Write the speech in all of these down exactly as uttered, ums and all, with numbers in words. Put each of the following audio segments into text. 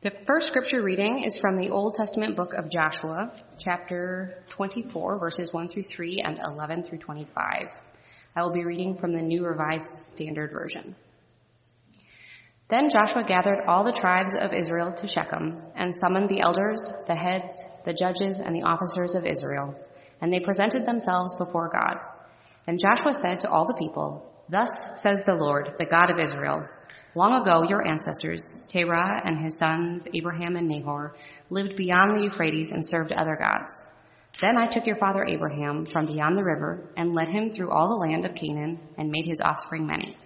The first scripture reading is from the Old Testament book of Joshua, chapter twenty-four, verses one through three and eleven through twenty-five. I will be reading from the New Revised Standard Version. Then Joshua gathered all the tribes of Israel to Shechem and summoned the elders, the heads, the judges, and the officers of Israel, and they presented themselves before God. And Joshua said to all the people, "Thus says the Lord, the God of Israel, long ago your ancestors, Terah and his sons Abraham and Nahor, lived beyond the Euphrates and served other gods. Then I took your father Abraham from beyond the river and led him through all the land of Canaan and made his offspring many."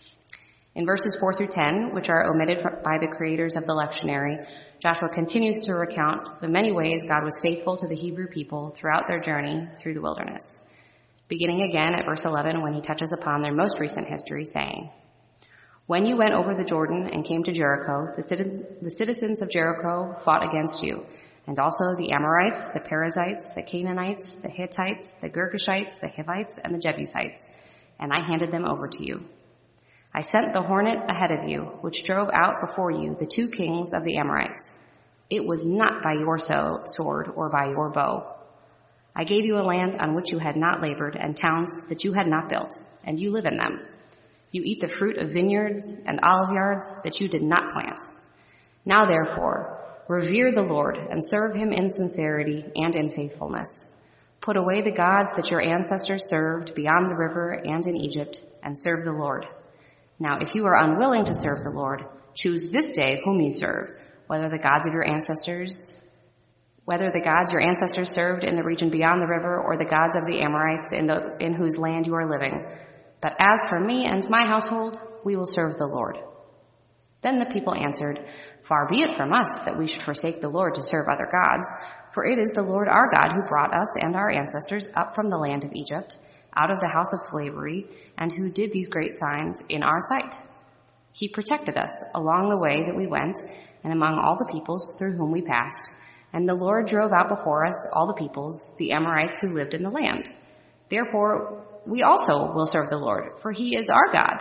In verses four through ten, which are omitted by the creators of the lectionary, Joshua continues to recount the many ways God was faithful to the Hebrew people throughout their journey through the wilderness. Beginning again at verse eleven, when he touches upon their most recent history, saying, "When you went over the Jordan and came to Jericho, the citizens, the citizens of Jericho fought against you, and also the Amorites, the Perizzites, the Canaanites, the Hittites, the Girgashites, the Hivites, and the Jebusites, and I handed them over to you. I sent the hornet ahead of you, which drove out before you the two kings of the Amorites. It was not by your sword or by your bow. I gave you a land on which you had not labored and towns that you had not built, and you live in them. You eat the fruit of vineyards and olive yards that you did not plant. Now therefore, revere the Lord and serve him in sincerity and in faithfulness. Put away the gods that your ancestors served beyond the river and in Egypt, and serve the Lord. Now if you are unwilling to serve the Lord, choose this day whom you serve, whether the gods of your ancestors, whether the gods your ancestors served in the region beyond the river, or the gods of the Amorites in, the, in whose land you are living. But as for me and my household, we will serve the Lord." Then the people answered, "Far be it from us that we should forsake the Lord to serve other gods, for it is the Lord our God who brought us and our ancestors up from the land of Egypt, out of the house of slavery, and who did these great signs in our sight. He protected us along the way that we went, and among all the peoples through whom we passed, and the Lord drove out before us all the peoples, the Amorites who lived in the land. Therefore, we also will serve the Lord, for he is our God."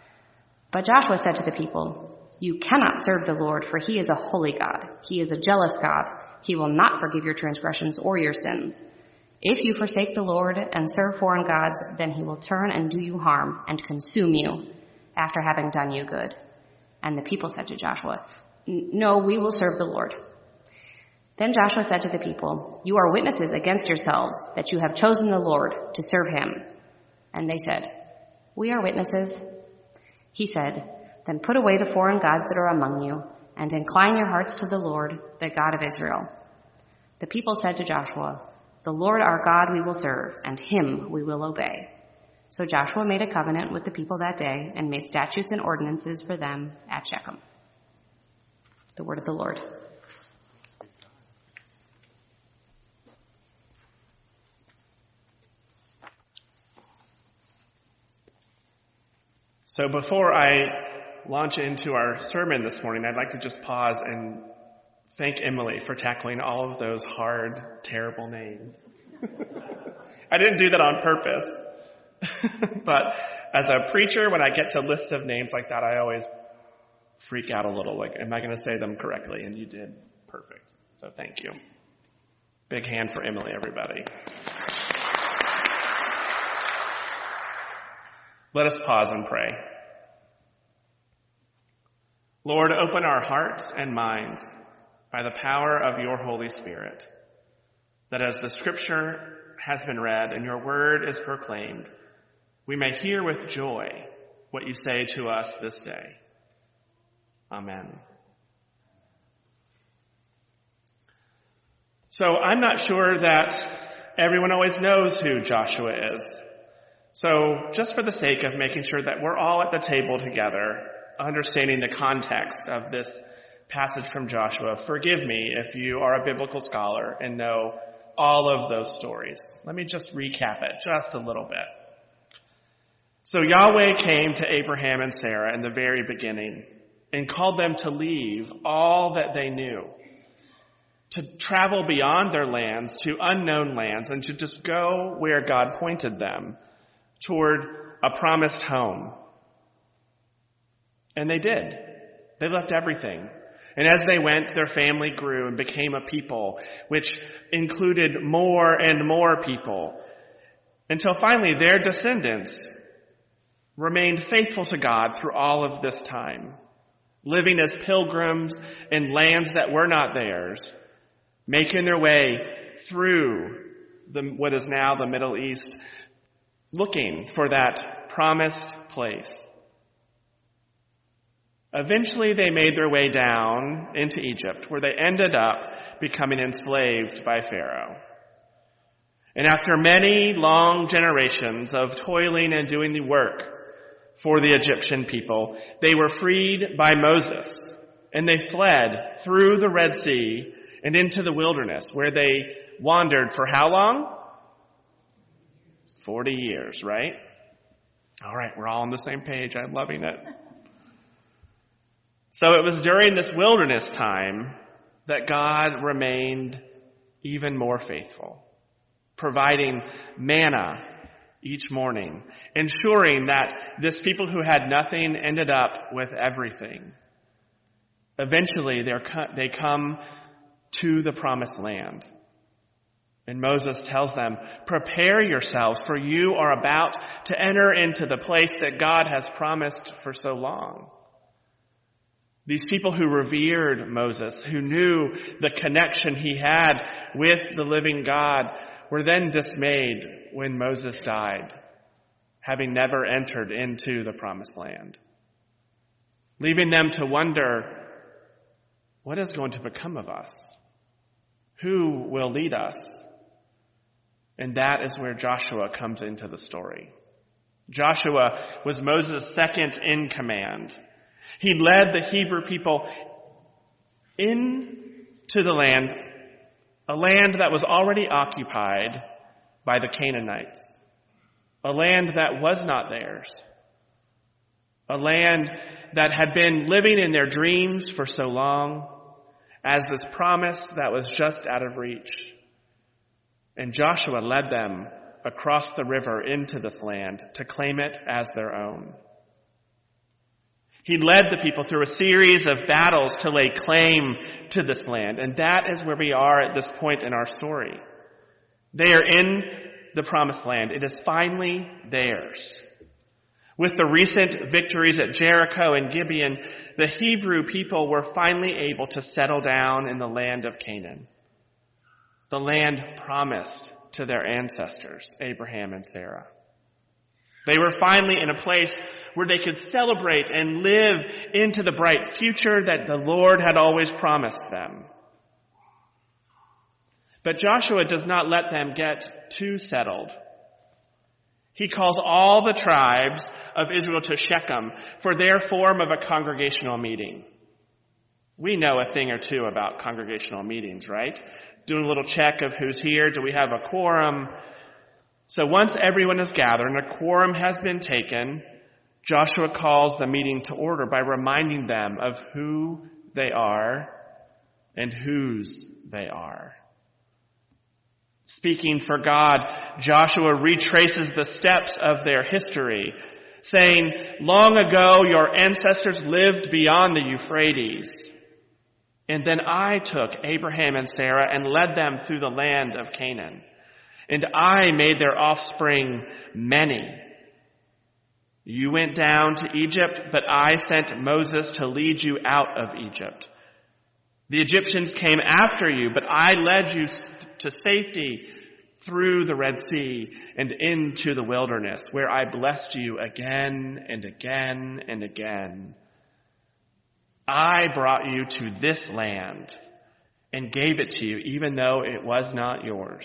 But Joshua said to the people, "You cannot serve the Lord, for he is a holy God. He is a jealous God. He will not forgive your transgressions or your sins. If you forsake the Lord and serve foreign gods, then he will turn and do you harm and consume you after having done you good." And the people said to Joshua, "No, we will serve the Lord." Then Joshua said to the people, "You are witnesses against yourselves that you have chosen the Lord to serve him." And they said, "We are witnesses." He said, "Then put away the foreign gods that are among you, and incline your hearts to the Lord, the God of Israel." The people said to Joshua, "The Lord our God we will serve, and him we will obey." So Joshua made a covenant with the people that day and made statutes and ordinances for them at Shechem. The word of the Lord. So before I launch into our sermon this morning, I'd like to just pause and thank Emily for tackling all of those hard, terrible names. I didn't do that on purpose. But as a preacher, when I get to lists of names like that, I always freak out a little. Like, am I going to say them correctly? And you did perfect. So thank you. Big hand for Emily, everybody. Let us pause and pray. Lord, open our hearts and minds by the power of your Holy Spirit, that as the scripture has been read and your word is proclaimed, we may hear with joy what you say to us this day. Amen. So I'm not sure that everyone always knows who Joshua is. So just for the sake of making sure that we're all at the table together, understanding the context of this passage from Joshua, forgive me if you are a biblical scholar and know all of those stories. Let me just recap it just a little bit. So Yahweh came to Abraham and Sarah in the very beginning and called them to leave all that they knew, to travel beyond their lands to unknown lands, and to just go where God pointed them, toward a promised home. And they did. They left everything. And as they went, their family grew and became a people, which included more and more people, until finally their descendants remained faithful to God through all of this time, living as pilgrims in lands that were not theirs, making their way through the, what is now the Middle East, looking for that promised place. Eventually they made their way down into Egypt, where they ended up becoming enslaved by Pharaoh. And after many long generations of toiling and doing the work for the Egyptian people, they were freed by Moses, and they fled through the Red Sea and into the wilderness, where they wandered for how long? Forty years, right? All right, we're all on the same page. I'm loving it. So it was during this wilderness time that God remained even more faithful, providing manna each morning, ensuring that this people who had nothing ended up with everything. Eventually, they come to the promised land. And Moses tells them, "Prepare yourselves, for you are about to enter into the place that God has promised for so long." These people who revered Moses, who knew the connection he had with the living God, were then dismayed when Moses died, having never entered into the promised land, leaving them to wonder, what is going to become of us? Who will lead us? And that is where Joshua comes into the story. Joshua was Moses' second in command. He led the Hebrew people into the land, a land that was already occupied by the Canaanites, a land that was not theirs, a land that had been living in their dreams for so long, as this promise that was just out of reach. And Joshua led them across the river into this land to claim it as their own. He led the people through a series of battles to lay claim to this land. And that is where we are at this point in our story. They are in the promised land. It is finally theirs. With the recent victories at Jericho and Gibeon, the Hebrew people were finally able to settle down in the land of Canaan, the land promised to their ancestors, Abraham and Sarah. They were finally in a place where they could celebrate and live into the bright future that the Lord had always promised them. But Joshua does not let them get too settled. He calls all the tribes of Israel to Shechem for their form of a congregational meeting. We know a thing or two about congregational meetings, right? Doing a little check of who's here. Do we have a quorum? So once everyone is gathered and a quorum has been taken, Joshua calls the meeting to order by reminding them of who they are and whose they are. Speaking for God, Joshua retraces the steps of their history, saying, "Long ago your ancestors lived beyond the Euphrates. And then I took Abraham and Sarah and led them through the land of Canaan. And I made their offspring many. You went down to Egypt, but I sent Moses to lead you out of Egypt. The Egyptians came after you, but I led you to safety through the Red Sea and into the wilderness, where I blessed you again and again and again. I brought you to this land and gave it to you, even though it was not yours."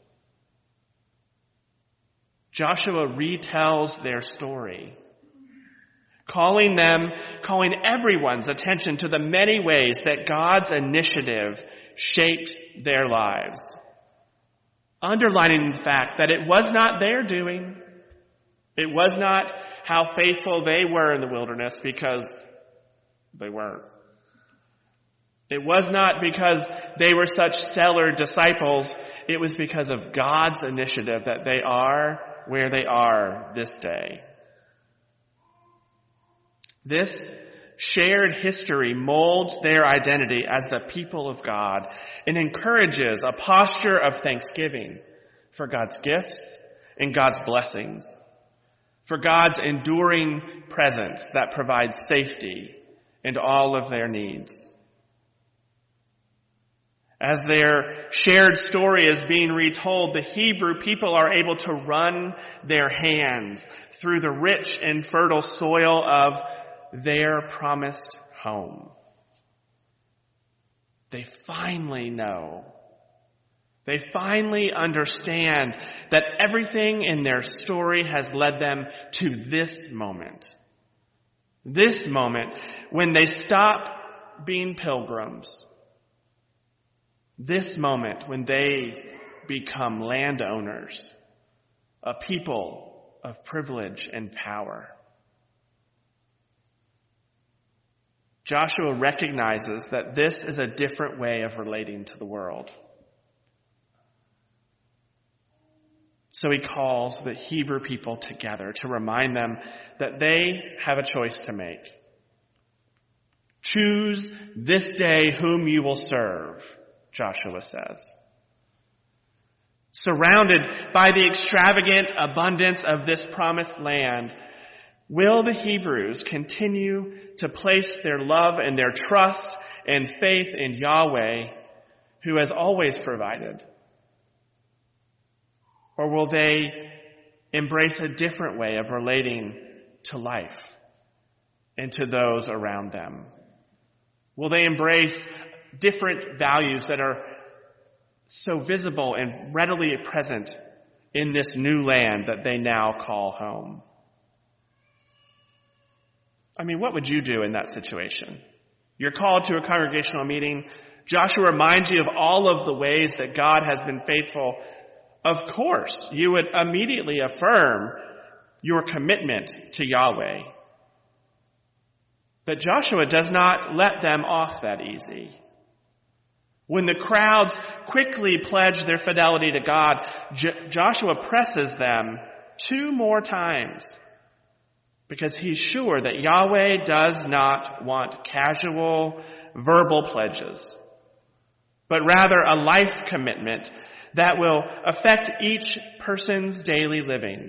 Joshua retells their story, calling them, calling everyone's attention to the many ways that God's initiative shaped their lives, underlining the fact that it was not their doing. It was not how faithful they were in the wilderness, because they weren't. It was not because they were such stellar disciples. It was because of God's initiative that they are where they are this day. This shared history molds their identity as the people of God and encourages a posture of thanksgiving for God's gifts and God's blessings, for God's enduring presence that provides safety and all of their needs. As their shared story is being retold, the Hebrew people are able to run their hands through the rich and fertile soil of their promised home. They finally know, they finally understand that everything in their story has led them to this moment. This moment when they stop being pilgrims. This moment when they become landowners, a people of privilege and power. Joshua recognizes that this is a different way of relating to the world. So he calls the Hebrew people together to remind them that they have a choice to make. Choose this day whom you will serve, Joshua says. Surrounded by the extravagant abundance of this promised land, will the Hebrews continue to place their love and their trust and faith in Yahweh, who has always provided? Or will they embrace a different way of relating to life and to those around them? Will they embrace different values that are so visible and readily present in this new land that they now call home? I mean, what would you do in that situation? You're called to a congregational meeting. Joshua reminds you of all of the ways that God has been faithful. Of course, you would immediately affirm your commitment to Yahweh. But Joshua does not let them off that easy. When the crowds quickly pledge their fidelity to God, J- Joshua presses them two more times because he's sure that Yahweh does not want casual, verbal pledges, but rather a life commitment that will affect each person's daily living.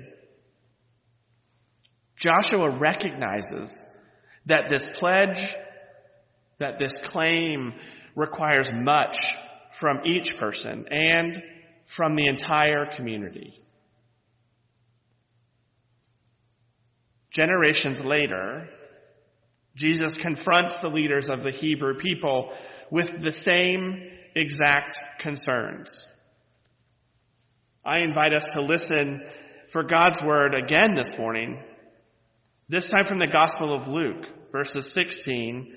Joshua recognizes that this pledge, that this claim requires much from each person and from the entire community. Generations later, Jesus confronts the leaders of the Hebrew people with the same exact concerns. I invite us to listen for God's word again this morning, this time from the Gospel of Luke, verses sixteen,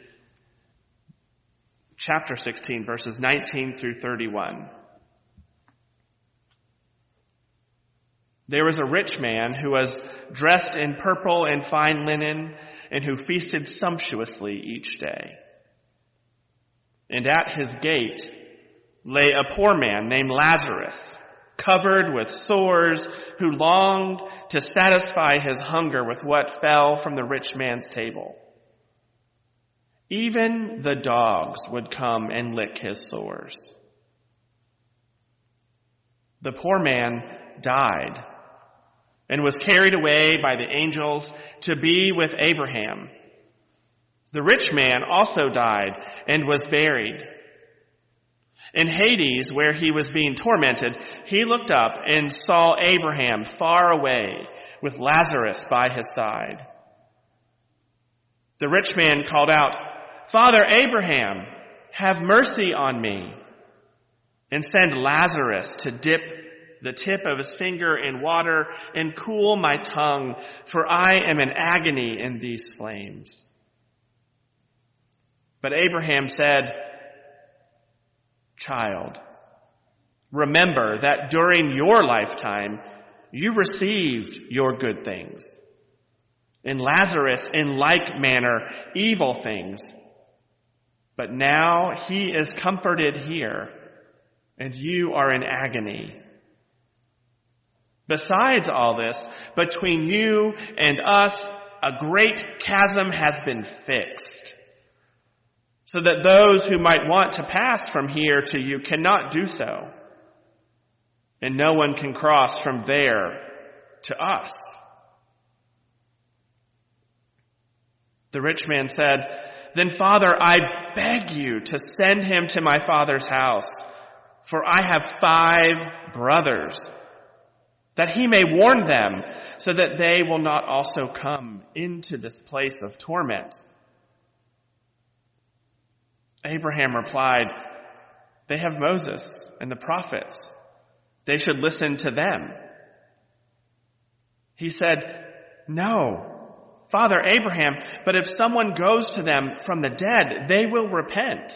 chapter sixteen, verses nineteen through thirty-one. There was a rich man who was dressed in purple and fine linen and who feasted sumptuously each day. And at his gate lay a poor man named Lazarus, covered with sores, who longed to satisfy his hunger with what fell from the rich man's table. Even the dogs would come and lick his sores. The poor man died and was carried away by the angels to be with Abraham. The rich man also died and was buried. In Hades, where he was being tormented, he looked up and saw Abraham far away with Lazarus by his side. The rich man called out, "Father Abraham, have mercy on me, and send Lazarus to dip the tip of his finger in water and cool my tongue, for I am in agony in these flames." But Abraham said, "Child, remember that during your lifetime you received your good things, and Lazarus in like manner evil things. But now he is comforted here, and you are in agony. Besides all this, between you and us a great chasm has been fixed, so that those who might want to pass from here to you cannot do so, and no one can cross from there to us." The rich man said, "Then, Father, I beg you to send him to my father's house, for I have five brothers, that he may warn them, so that they will not also come into this place of torment." Abraham replied, "They have Moses and the prophets. They should listen to them." He said, "No, Father Abraham, but if someone goes to them from the dead, they will repent."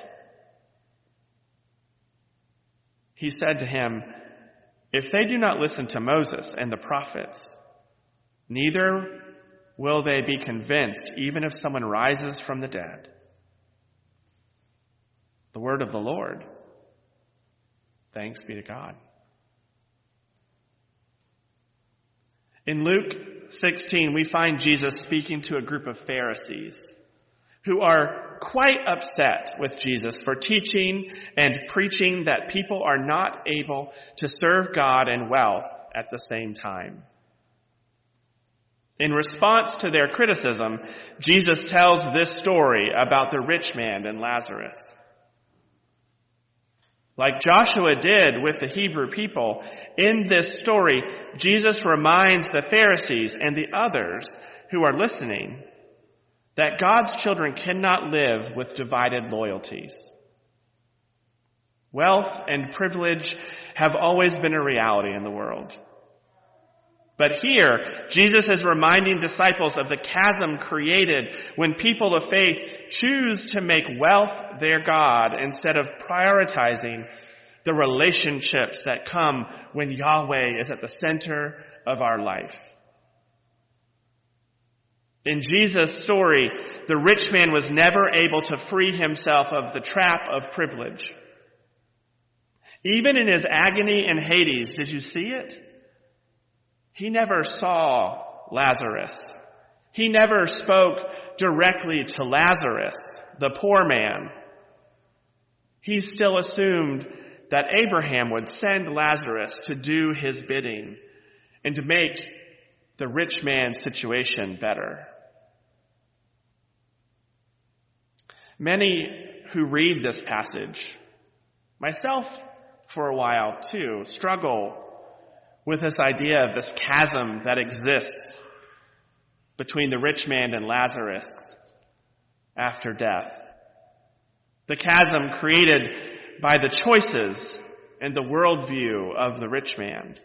He said to him, "If they do not listen to Moses and the prophets, neither will they be convinced, even if someone rises from the dead." The word of the Lord. Thanks be to God. In Luke sixteen, we find Jesus speaking to a group of Pharisees who are quite upset with Jesus for teaching and preaching that people are not able to serve God and wealth at the same time. In response to their criticism, Jesus tells this story about the rich man and Lazarus. Like Joshua did with the Hebrew people, in this story, Jesus reminds the Pharisees and the others who are listening that God's children cannot live with divided loyalties. Wealth and privilege have always been a reality in the world. But here, Jesus is reminding disciples of the chasm created when people of faith choose to make wealth their God instead of prioritizing the relationships that come when Yahweh is at the center of our life. In Jesus' story, the rich man was never able to free himself of the trap of privilege. Even in his agony in Hades, did you see it? He never saw Lazarus. He never spoke directly to Lazarus, the poor man. He still assumed that Abraham would send Lazarus to do his bidding and to make the rich man's situation better. Many who read this passage, myself for a while too, struggle with this idea of this chasm that exists between the rich man and Lazarus after death. The chasm created by the choices and the worldview of the rich man.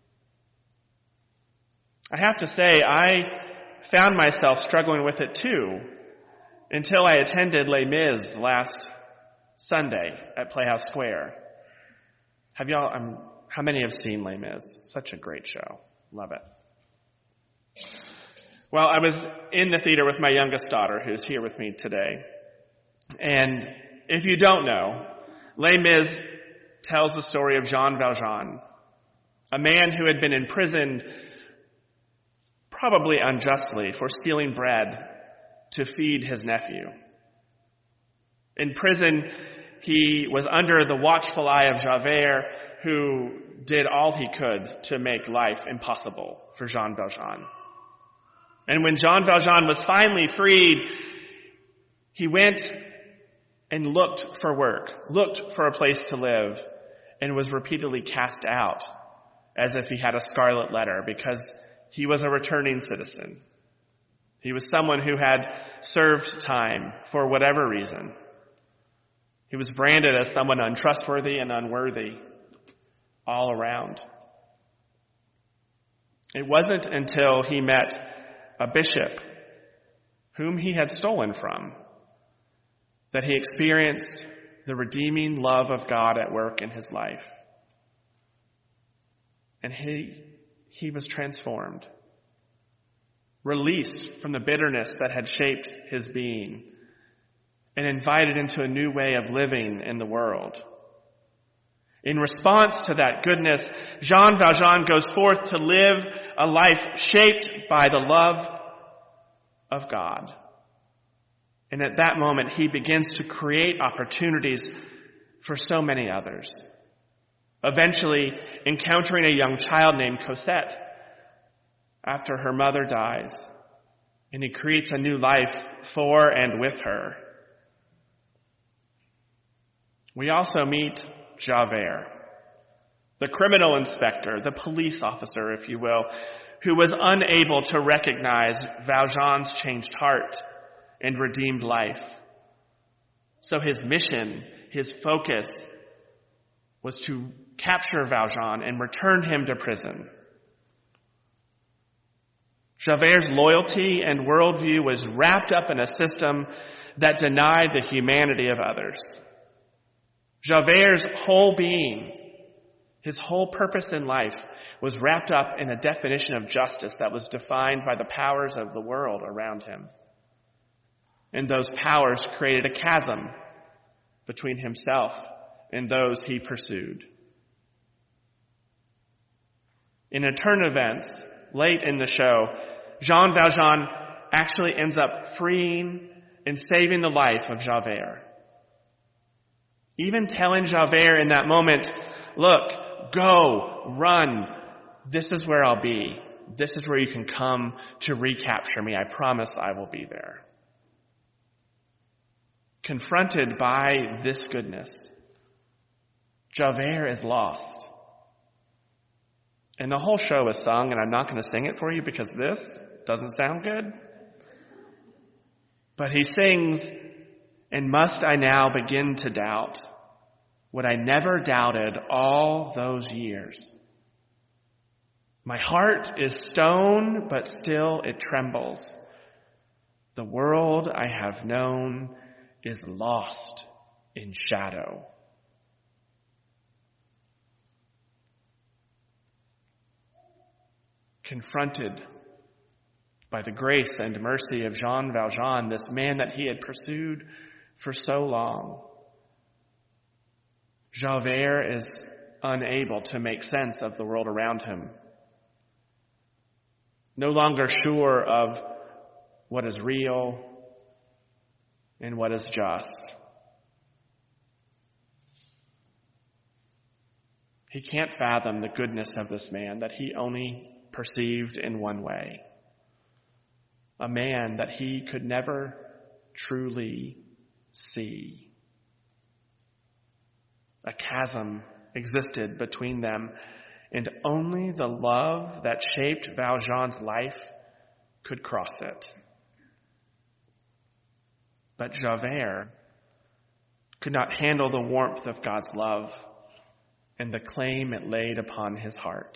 I have to say, I found myself struggling with it too until I attended Les Mis last Sunday at Playhouse Square. Have y'all, I'm How many have seen Les Mis? Such a great show. Love it. Well, I was in the theater with my youngest daughter, who's here with me today. And if you don't know, Les Mis tells the story of Jean Valjean, a man who had been imprisoned, probably unjustly, for stealing bread to feed his nephew. In prison, he was under the watchful eye of Javert, who did all he could to make life impossible for Jean Valjean. And when Jean Valjean was finally freed, he went and looked for work, looked for a place to live, and was repeatedly cast out as if he had a scarlet letter because he was a returning citizen. He was someone who had served time for whatever reason. He was branded as someone untrustworthy and unworthy all around. It wasn't until he met a bishop whom he had stolen from that he experienced the redeeming love of God at work in his life. And he, he was transformed, released from the bitterness that had shaped his being, and invited into a new way of living in the world. In response to that goodness, Jean Valjean goes forth to live a life shaped by the love of God. And at that moment, he begins to create opportunities for so many others. Eventually, encountering a young child named Cosette after her mother dies, and he creates a new life for and with her. We also meet Javert, the criminal inspector, the police officer, if you will, who was unable to recognize Valjean's changed heart and redeemed life. So his mission, his focus, was to capture Valjean and return him to prison. Javert's loyalty and worldview was wrapped up in a system that denied the humanity of others. Javert's whole being, his whole purpose in life, was wrapped up in a definition of justice that was defined by the powers of the world around him. And those powers created a chasm between himself and those he pursued. In a turn of events, late in the show, Jean Valjean actually ends up freeing and saving the life of Javert. Even telling Javert in that moment, look, go, run, this is where I'll be. This is where you can come to recapture me. I promise I will be there. Confronted by this goodness, Javert is lost. And the whole show is sung, and I'm not going to sing it for you because this doesn't sound good. But he sings, and must I now begin to doubt what I never doubted all those years? My heart is stone, but still it trembles. The world I have known is lost in shadow. Confronted by the grace and mercy of Jean Valjean, this man that he had pursued for so long, Javert is unable to make sense of the world around him. No longer sure of what is real and what is just. He can't fathom the goodness of this man that he only perceived in one way. A man that he could never truly see. A chasm existed between them, and only the love that shaped Valjean's life could cross it. But Javert could not handle the warmth of God's love and the claim it laid upon his heart.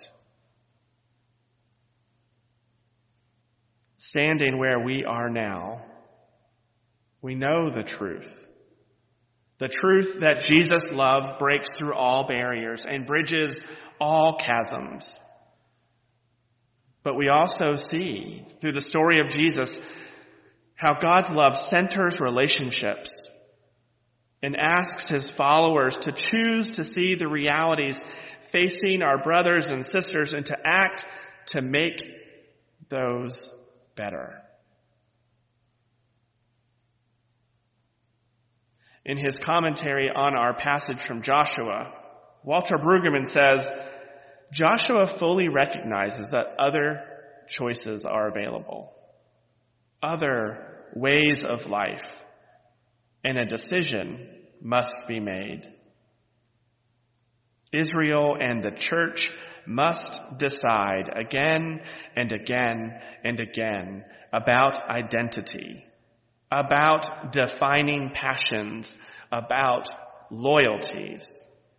Standing where we are now, we know the truth. The truth that Jesus' love breaks through all barriers and bridges all chasms. But we also see through the story of Jesus how God's love centers relationships and asks his followers to choose to see the realities facing our brothers and sisters and to act to make those better. In his commentary on our passage from Joshua, Walter Brueggemann says, Joshua fully recognizes that other choices are available, other ways of life, and a decision must be made. Israel and the church must decide again and again and again about identity, about defining passions, about loyalties.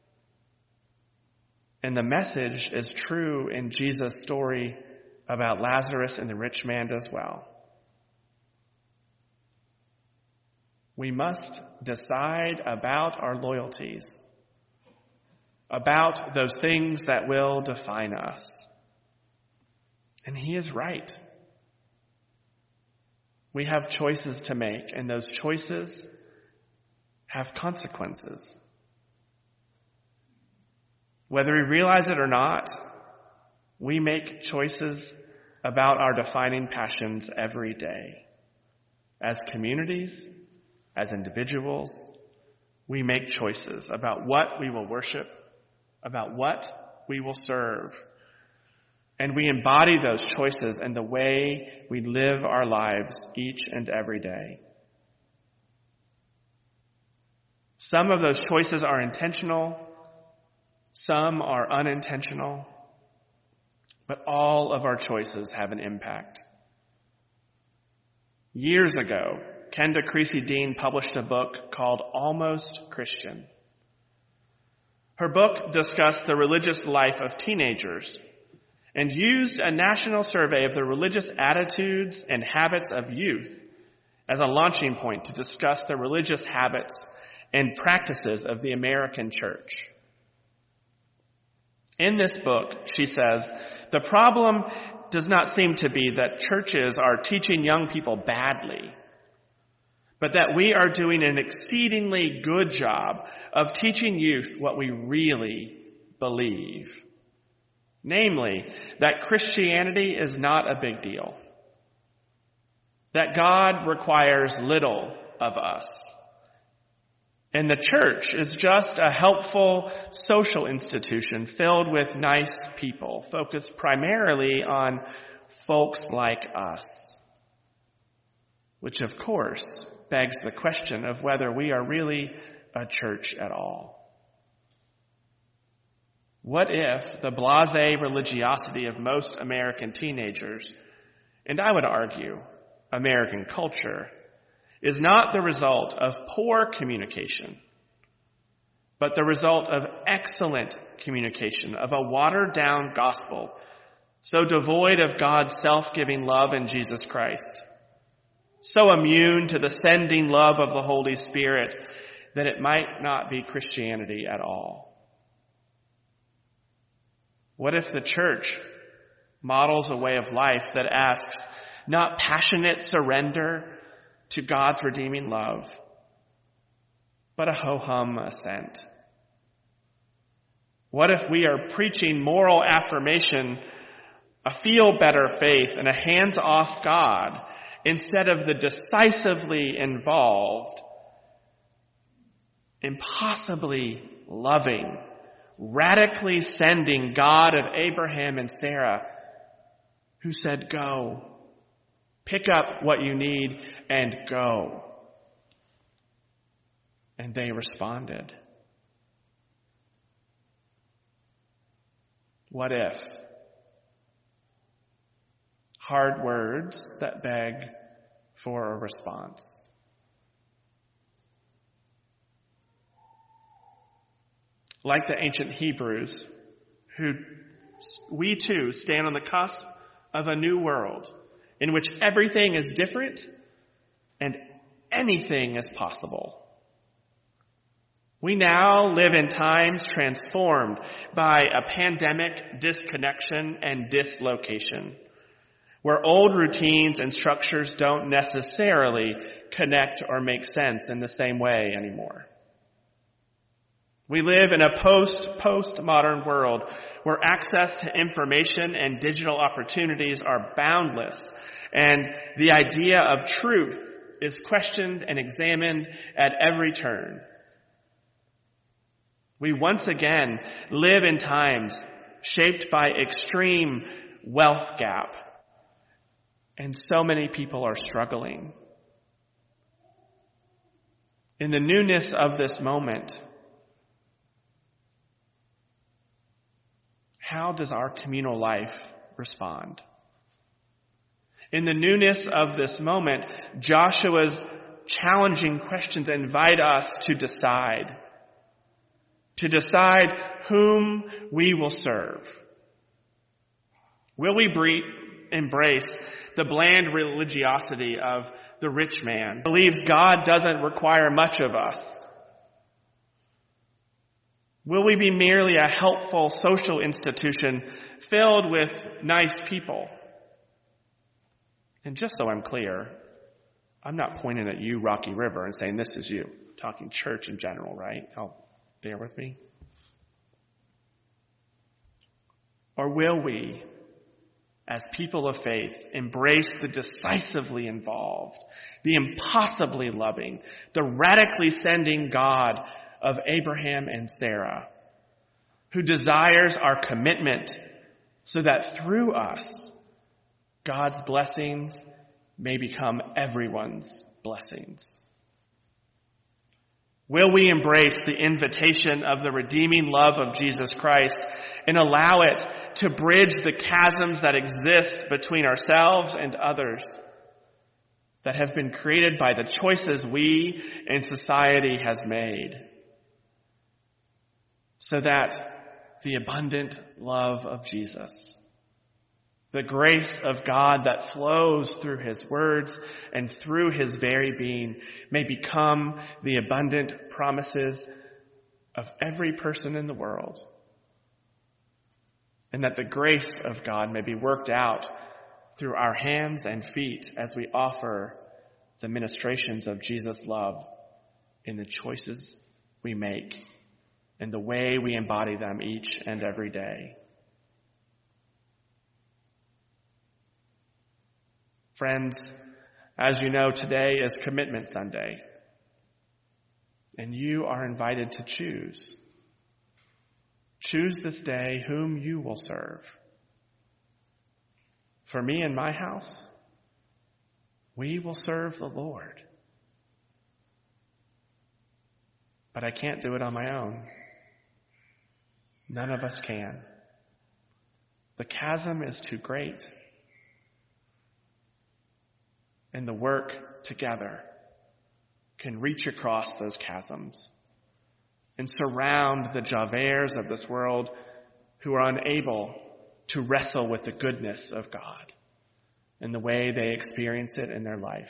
And the message is true in Jesus' story about Lazarus and the rich man as well. We must decide about our loyalties, about those things that will define us. And he is right. We have choices to make, and those choices have consequences. Whether we realize it or not, we make choices about our defining passions every day. As communities, as individuals, we make choices about what we will worship, about what we will serve. And we embody those choices in the way we live our lives each and every day. Some of those choices are intentional, some are unintentional, but all of our choices have an impact. Years ago, Kenda Creasy-Dean published a book called Almost Christian. Her book discussed the religious life of teenagers and used a national survey of the religious attitudes and habits of youth as a launching point to discuss the religious habits and practices of the American church. In this book, she says, the problem does not seem to be that churches are teaching young people badly, but that we are doing an exceedingly good job of teaching youth what we really believe. Namely, that Christianity is not a big deal, that God requires little of us, and the church is just a helpful social institution filled with nice people, focused primarily on folks like us. Which, of course, begs the question of whether we are really a church at all. What if the blasé religiosity of most American teenagers, and I would argue American culture, is not the result of poor communication, but the result of excellent communication, of a watered-down gospel so devoid of God's self-giving love in Jesus Christ, so immune to the sending love of the Holy Spirit that it might not be Christianity at all? What if the church models a way of life that asks not passionate surrender to God's redeeming love, but a ho-hum assent? What if we are preaching moral affirmation, a feel-better faith, and a hands-off God instead of the decisively involved, impossibly loving, radically sending God of Abraham and Sarah, who said, go, pick up what you need and go. And they responded. What if? Hard words that beg for a response. Like the ancient Hebrews, who we too stand on the cusp of a new world in which everything is different and anything is possible. We now live in times transformed by a pandemic disconnection and dislocation, where old routines and structures don't necessarily connect or make sense in the same way anymore. We live in a post-postmodern world where access to information and digital opportunities are boundless, and the idea of truth is questioned and examined at every turn. We once again live in times shaped by extreme wealth gap, and so many people are struggling. In the newness of this moment, how does our communal life respond? In the newness of this moment, Joshua's challenging questions invite us to decide. To decide whom we will serve. Will we bre- embrace the bland religiosity of the rich man, who believes God doesn't require much of us? Will we be merely a helpful social institution filled with nice people? And just so I'm clear, I'm not pointing at you, Rocky River, and saying this is you. I'm talking church in general, right? Oh, bear with me. Or will we as people of faith, embrace the decisively involved, the impossibly loving, the radically sending God of Abraham and Sarah, who desires our commitment so that through us, God's blessings may become everyone's blessings. Will we embrace the invitation of the redeeming love of Jesus Christ and allow it to bridge the chasms that exist between ourselves and others that have been created by the choices we and society has made, so that the abundant love of Jesus, the grace of God that flows through his words and through his very being, may become the abundant promises of every person in the world. And that the grace of God may be worked out through our hands and feet as we offer the ministrations of Jesus' love in the choices we make and the way we embody them each and every day. Friends, as you know, today is Commitment Sunday, and you are invited to choose. Choose this day whom you will serve. For me and my house, we will serve the Lord. But I can't do it on my own. None of us can. The chasm is too great. And the work together can reach across those chasms and surround the Javers of this world who are unable to wrestle with the goodness of God and the way they experience it in their life.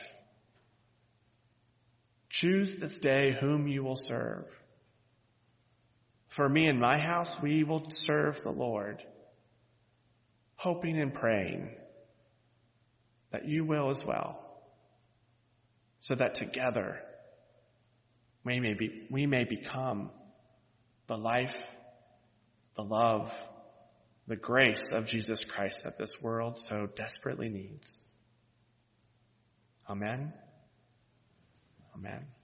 Choose this day whom you will serve. For me and my house, we will serve the Lord, hoping and praying that you will as well, so that together we may be, we may become the life, the love, the grace of Jesus Christ that this world so desperately needs. Amen. Amen.